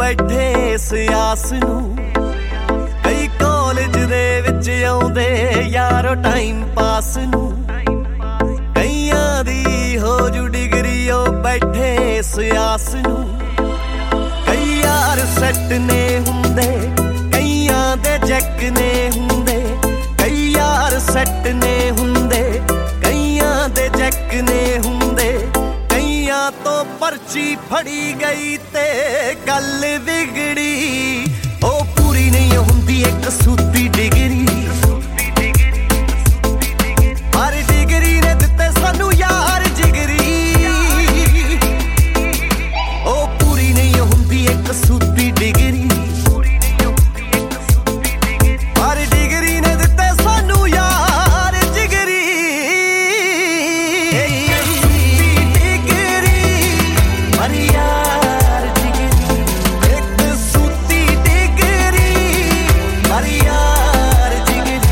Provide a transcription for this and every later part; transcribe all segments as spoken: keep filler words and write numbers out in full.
बैठे इस आस नू कई कॉलेज दे विच आउंदे यारो टाइम पास नू कईयां दी हो जू डिग्री ओ बैठे इस आस नू कई यार सैट ने हुंदे कईयां दे जैक ने हुंदे कई यार सैट ने हुंदे कईयां दे जैक ने हुंदे कईयां तो पर्ची फड़ी गई ते गल बिगड़ी ओ पूरी नहीं हुंदी एक सूती डिग्री हर डिग्री ने दिते सानू यार जिगरी ओ पूरी नहीं हुंदी एक सूती डिग्री हर डिग्री ने दिते सानू यार जिगरी डिग्री हर यार जिगरी एक सूती डिग्री हर यार जिगरी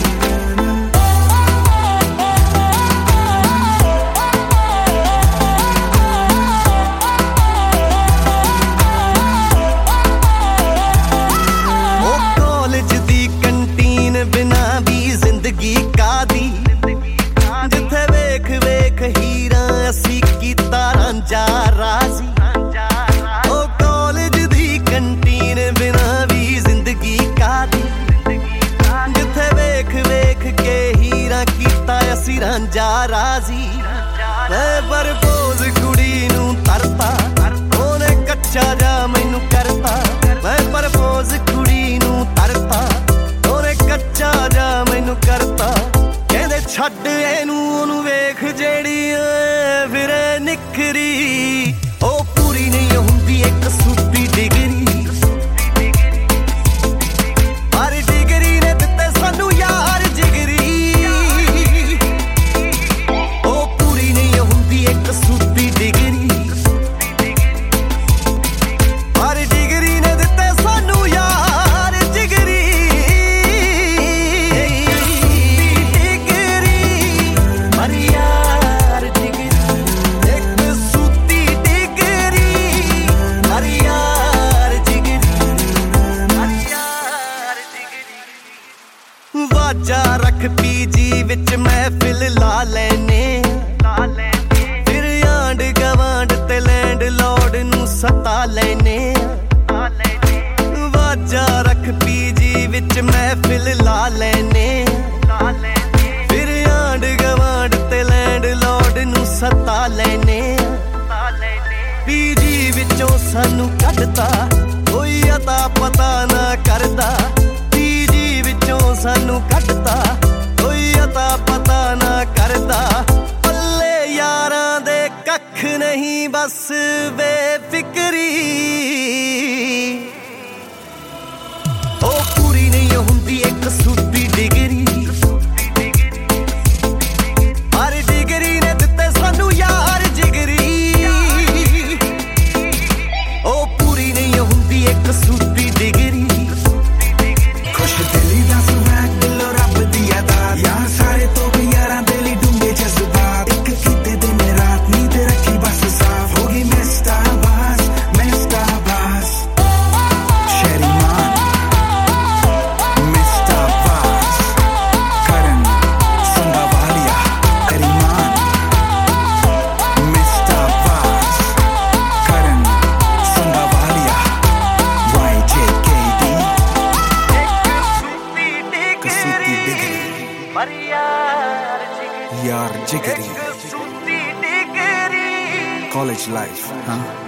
ओ कॉलेज दी कंटीन बिना भी जिंदगी कादी जिथे वेख वेख हीरा असी कीता रांझा राजी ओ कॉलेज दी कंटीन बिना भी जिंदगी कादी जिथे वेख वेख के हीरा कीता असी रांझा राजी मैं बरबोज कुड़ी नू तरता ओने कच्चा जा मैनू करता मैं बरबोज कुड़ी नू तरता ओने कच्चा जा मैनू करता कहंदे छड्ड एनू ओनू वेख जेड़ी फिरे निखरी ओ पूरी नहीं हुंदी एक सूती डिग्री हर डिग्री ने दिते सानू यार जिगरी ओ पूरी नहीं हुंदी एक सूती डिग्री हर डिग्री ने दिते सानू यार जिगरी डिग्री हर यार जिगरी एक सूती डिग्री हर यार जिगरी हर यार जिगरी वाजा रख पीजी विच महफिल ला लेने फिर आंड गवांड ते लैंड लॉर्ड नू सता लेने वाजा रख पीजी विच महफिल ला लेने फिर आंड गवांड ते लैंड लॉर्ड नू सता लेने पीजी विचों सानू कढता कोई अता पता ना करदा पीजी विचों सानू कढता कोई अता पता ना करदा पल्ले यारां दे कख नहीं बस बेफिक्री ओ पूरी नहीं हुंदी एक सूती डिग्री हर डिग्री ने दिते सानू यार जिगरी ओ पूरी नहीं हुंदी एक सूती डिग्री खुश दिली दा सुहाग दिलो रब दी अदा यार सारे तो भी यारां दे लई डूंगे जज्बात एक कीते दिन रात नींद रखी बस साफ होगी मिस्टर बास मिस्टर बास शेरीमान मिस्टर बास करण संगवालिया शेरीमान मिस्टर बास करण संगवालिया वाई जे के डी कसूती डिग्री हर यार जिगरी यार जिगरी सूती डिग्री कॉलेज लाइफ हाँ